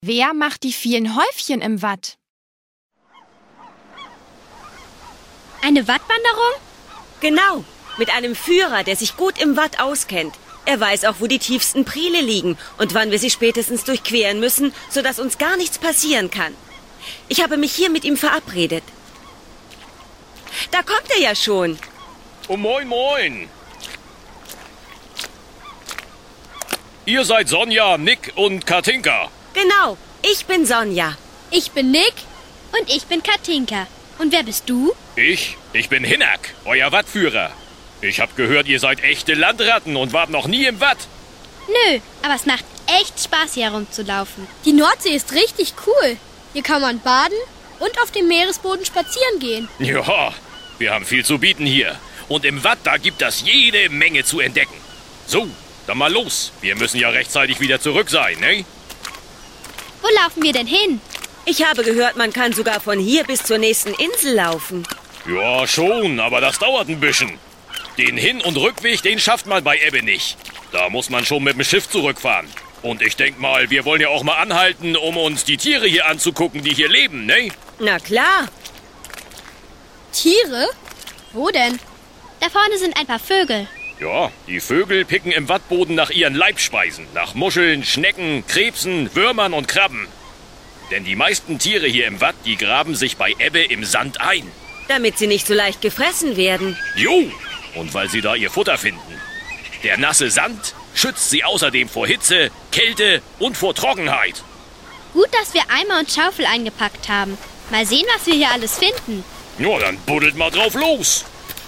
Wer macht die vielen Häufchen im Watt? Eine Wattwanderung? Genau, mit einem Führer, der sich gut im Watt auskennt. Er weiß auch, wo die tiefsten Priele liegen und wann wir sie spätestens durchqueren müssen, sodass uns gar nichts passieren kann. Ich habe mich hier mit ihm verabredet. Da kommt er ja schon. Oh, moin, moin. Ihr seid Sonja, Nick und Katinka. Genau, ich bin Sonja. Ich bin Nick. Und ich bin Katinka. Und wer bist du? Ich bin Hinnerk, euer Wattführer. Ich hab gehört, ihr seid echte Landratten und wart noch nie im Watt. Nö, aber es macht echt Spaß, hier herumzulaufen. Die Nordsee ist richtig cool. Hier kann man baden und auf dem Meeresboden spazieren gehen. Ja, wir haben viel zu bieten hier. Und im Watt, da gibt es jede Menge zu entdecken. So, dann mal los. Wir müssen ja rechtzeitig wieder zurück sein, ne? Wo laufen wir denn hin? Ich habe gehört, man kann sogar von hier bis zur nächsten Insel laufen. Ja, schon, aber das dauert ein bisschen. Den Hin- und Rückweg, den schafft man bei Ebbe nicht. Da muss man schon mit dem Schiff zurückfahren. Und ich denk mal, wir wollen ja auch mal anhalten, um uns die Tiere hier anzugucken, die hier leben, ne? Na klar. Tiere? Wo denn? Da vorne sind ein paar Vögel. Ja, die Vögel picken im Wattboden nach ihren Leibspeisen. Nach Muscheln, Schnecken, Krebsen, Würmern und Krabben. Denn die meisten Tiere hier im Watt, die graben sich bei Ebbe im Sand ein. Damit sie nicht so leicht gefressen werden. Jo! Und weil sie da ihr Futter finden. Der nasse Sand schützt sie außerdem vor Hitze, Kälte und vor Trockenheit. Gut, dass wir Eimer und Schaufel eingepackt haben. Mal sehen, was wir hier alles finden. Ja, dann buddelt mal drauf los.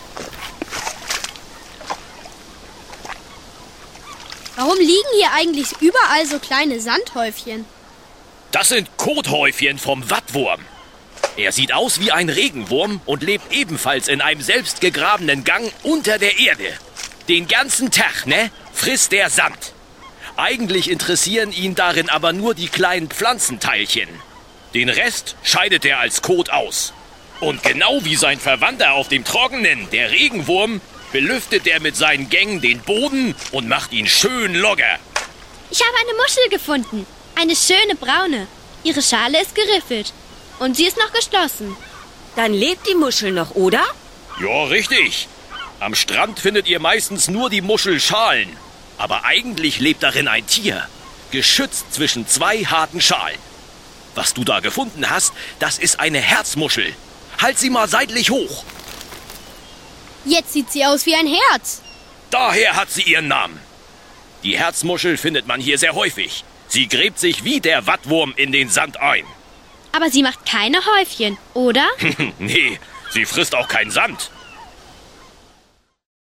Warum liegen hier eigentlich überall so kleine Sandhäufchen? Das sind Kothäufchen vom Wattwurm. Er sieht aus wie ein Regenwurm und lebt ebenfalls in einem selbst gegrabenen Gang unter der Erde. Den ganzen Tag, ne, frisst der Sand. Eigentlich interessieren ihn darin aber nur die kleinen Pflanzenteilchen. Den Rest scheidet er als Kot aus. Und genau wie sein Verwandter auf dem Trockenen, der Regenwurm, belüftet er mit seinen Gängen den Boden und macht ihn schön locker. Ich habe eine Muschel gefunden. Eine schöne braune. Ihre Schale ist geriffelt. Und sie ist noch geschlossen. Dann lebt die Muschel noch, oder? Ja, richtig. Am Strand findet ihr meistens nur die Muschelschalen. Aber eigentlich lebt darin ein Tier. Geschützt zwischen zwei harten Schalen. Was du da gefunden hast, das ist eine Herzmuschel. Halt sie mal seitlich hoch. Jetzt sieht sie aus wie ein Herz. Daher hat sie ihren Namen. Die Herzmuschel findet man hier sehr häufig. Sie gräbt sich wie der Wattwurm in den Sand ein. Aber sie macht keine Häufchen, oder? Nee, sie frisst auch keinen Sand.